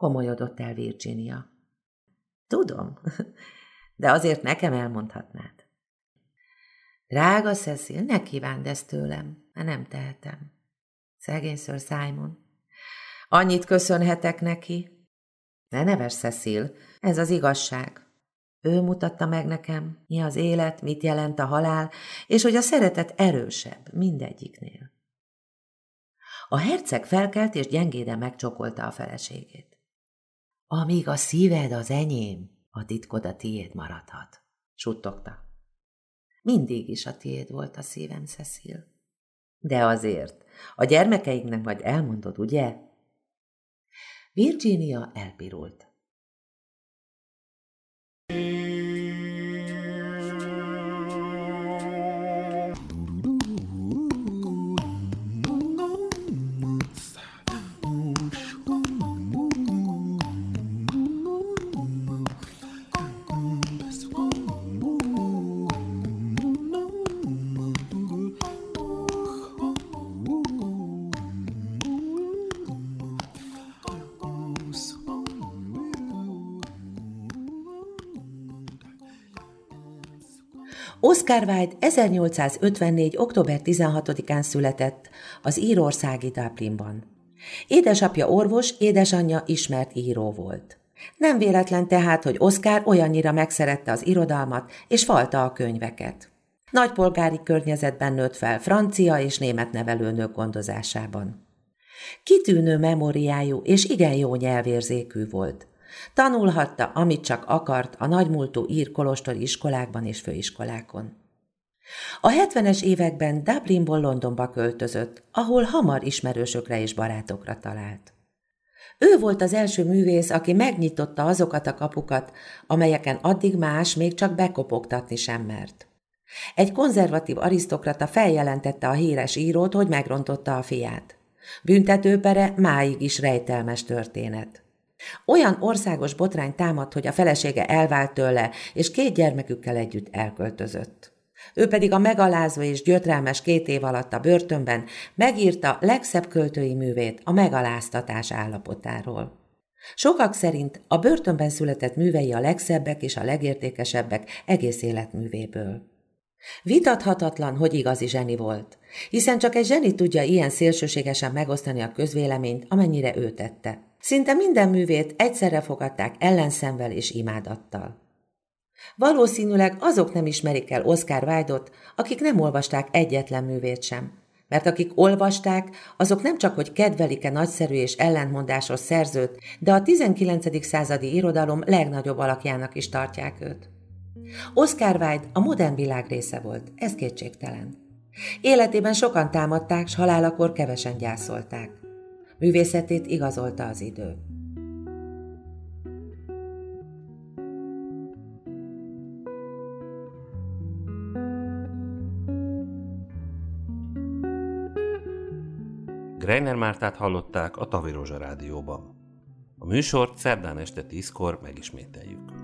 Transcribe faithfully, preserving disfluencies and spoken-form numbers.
komolyodott el Virginia. Tudom, de azért nekem elmondhatnád. Drága Cecil, ne kívánd ezt tőlem, mert nem tehetem. Szegény Sir Simon. Annyit köszönhetek neki. Ne nevess, Cecil, ez az igazság. Ő mutatta meg nekem, mi az élet, mit jelent a halál, és hogy a szeretet erősebb mindegyiknél. A herceg felkelt, és gyengéden megcsokolta a feleségét. Amíg a szíved az enyém, a titkod a tiéd maradhat, suttogta. Mindig is a tiéd volt a szívem, Cecil. De azért, a gyermekeinknek majd elmondod, ugye? Virginia elpirult. Oscar Wilde ezernyolcszázötvennégy. október tizenhatodikán született az írországi Dublinban. Édesapja orvos, édesanyja ismert író volt. Nem véletlen tehát, hogy Oscar olyannyira megszerette az irodalmat és falta a könyveket. Nagypolgári környezetben nőtt fel, francia és német nevelőnők gondozásában. Kitűnő memóriájú és igen jó nyelvérzékű volt. Tanulhatta, amit csak akart a nagymúltú ír kolostori iskolákban és főiskolákon. A hetvenes években Dublinból Londonba költözött, ahol hamar ismerősökre és barátokra talált. Ő volt az első művész, aki megnyitotta azokat a kapukat, amelyeken addig más még csak bekopogtatni sem mert. Egy konzervatív arisztokrata feljelentette a híres írót, hogy megrontotta a fiát. Büntetőpere máig is rejtelmes történet. Olyan országos botrány támadt, hogy a felesége elvált tőle, és két gyermekükkel együtt elköltözött. Ő pedig a megalázó és gyötrelmes két év alatt a börtönben megírta legszebb költői művét a megaláztatás állapotáról. Sokak szerint a börtönben született művei a legszebbek és a legértékesebbek egész életművéből. Vitathatatlan, hogy igazi zseni volt, hiszen csak egy zseni tudja ilyen szélsőségesen megosztani a közvéleményt, amennyire ő tette. Szinte minden művét egyszerre fogadták ellenszemvel és imádattal. Valószínűleg azok nem ismerik el Oscar Wilde-ot, akik nem olvasták egyetlen művét sem, mert akik olvasták, azok nem csak hogy kedvelik-e nagyszerű és ellentmondásos szerzőt, de a tizenkilencedik századi irodalom legnagyobb alakjának is tartják őt. Oscar Wilde a modern világ része volt, ez kétségtelen. Életében sokan támadták, s halálakor kevesen gyászolták. Művészetét igazolta az idő. Greiner Mártát hallották a Tavi Rózsa Rádióban. A műsort szerdán este tízkor megismételjük.